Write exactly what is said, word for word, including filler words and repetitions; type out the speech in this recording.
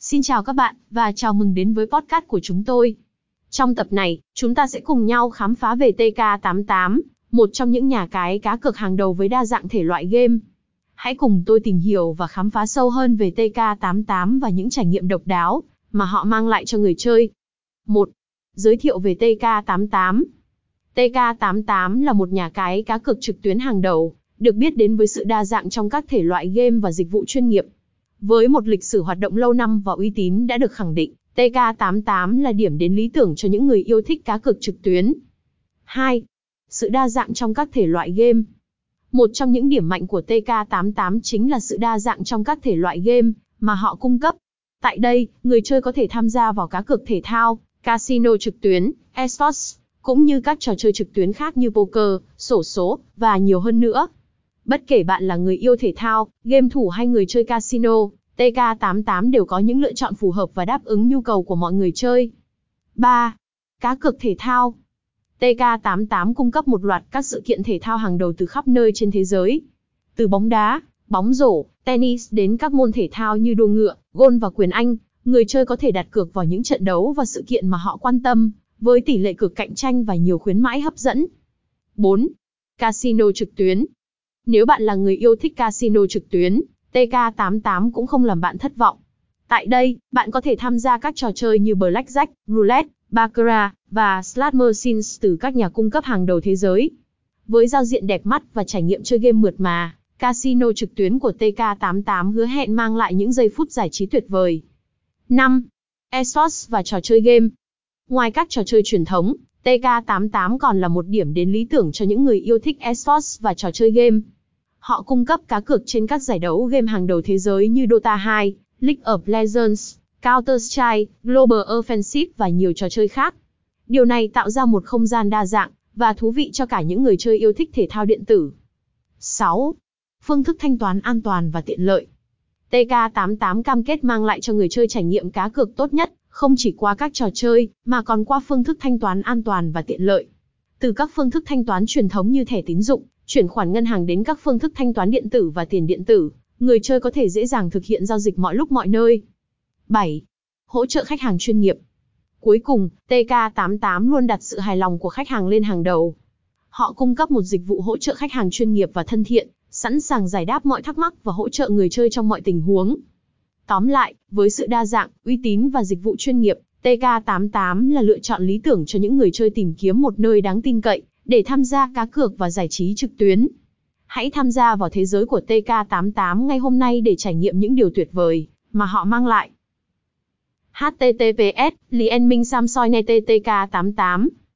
Xin chào các bạn, và chào mừng đến với podcast của chúng tôi. Trong tập này, chúng ta sẽ cùng nhau khám phá về T K tám tám, một trong những nhà cái cá cược hàng đầu với đa dạng thể loại game. Hãy cùng tôi tìm hiểu và khám phá sâu hơn về T K tám tám và những trải nghiệm độc đáo mà họ mang lại cho người chơi. một. Giới thiệu về T K tám tám. T K tám tám là một nhà cái cá cược trực tuyến hàng đầu, được biết đến với sự đa dạng trong các thể loại game và dịch vụ chuyên nghiệp. Với một lịch sử hoạt động lâu năm và uy tín đã được khẳng định, T K tám tám là điểm đến lý tưởng cho những người yêu thích cá cược trực tuyến. hai. Sự đa dạng trong các thể loại game. Một trong những điểm mạnh của T K tám tám chính là sự đa dạng trong các thể loại game mà họ cung cấp. Tại đây, người chơi có thể tham gia vào cá cược thể thao, casino trực tuyến, esports, cũng như các trò chơi trực tuyến khác như poker, xổ số, và nhiều hơn nữa. Bất kể bạn là người yêu thể thao, game thủ hay người chơi casino, T K tám tám đều có những lựa chọn phù hợp và đáp ứng nhu cầu của mọi người chơi. ba. Cá cược thể thao. T K tám tám cung cấp một loạt các sự kiện thể thao hàng đầu từ khắp nơi trên thế giới. Từ bóng đá, bóng rổ, tennis đến các môn thể thao như đua ngựa, golf và quyền Anh, người chơi có thể đặt cược vào những trận đấu và sự kiện mà họ quan tâm, với tỷ lệ cược cạnh tranh và nhiều khuyến mãi hấp dẫn. bốn. Casino trực tuyến. Nếu bạn là người yêu thích casino trực tuyến, T K tám tám cũng không làm bạn thất vọng. Tại đây, bạn có thể tham gia các trò chơi như Blackjack, Roulette, Baccarat, và Slot Machines từ các nhà cung cấp hàng đầu thế giới. Với giao diện đẹp mắt và trải nghiệm chơi game mượt mà, casino trực tuyến của T K tám tám hứa hẹn mang lại những giây phút giải trí tuyệt vời. năm. Esports và trò chơi game. Ngoài các trò chơi truyền thống, T K tám tám còn là một điểm đến lý tưởng cho những người yêu thích esports và trò chơi game. Họ cung cấp cá cược trên các giải đấu game hàng đầu thế giới như Dota hai, League of Legends, Counter-Strike, Global Offensive và nhiều trò chơi khác. Điều này tạo ra một không gian đa dạng và thú vị cho cả những người chơi yêu thích thể thao điện tử. sáu. Phương thức thanh toán an toàn và tiện lợi. T K tám tám cam kết mang lại cho người chơi trải nghiệm cá cược tốt nhất, không chỉ qua các trò chơi, mà còn qua phương thức thanh toán an toàn và tiện lợi. Từ các phương thức thanh toán truyền thống như thẻ tín dụng, chuyển khoản ngân hàng đến các phương thức thanh toán điện tử và tiền điện tử, người chơi có thể dễ dàng thực hiện giao dịch mọi lúc mọi nơi. bảy. Hỗ trợ khách hàng chuyên nghiệp. Cuối cùng, T K tám tám luôn đặt sự hài lòng của khách hàng lên hàng đầu. Họ cung cấp một dịch vụ hỗ trợ khách hàng chuyên nghiệp và thân thiện, sẵn sàng giải đáp mọi thắc mắc và hỗ trợ người chơi trong mọi tình huống. Tóm lại, với sự đa dạng, uy tín và dịch vụ chuyên nghiệp, T K tám tám là lựa chọn lý tưởng cho những người chơi tìm kiếm một nơi đáng tin cậy để tham gia cá cược và giải trí trực tuyến. Hãy tham gia vào thế giới của T K tám tám ngay hôm nay để trải nghiệm những điều tuyệt vời mà họ mang lại. H T T P S Liên minh Samsung Net T K tám tám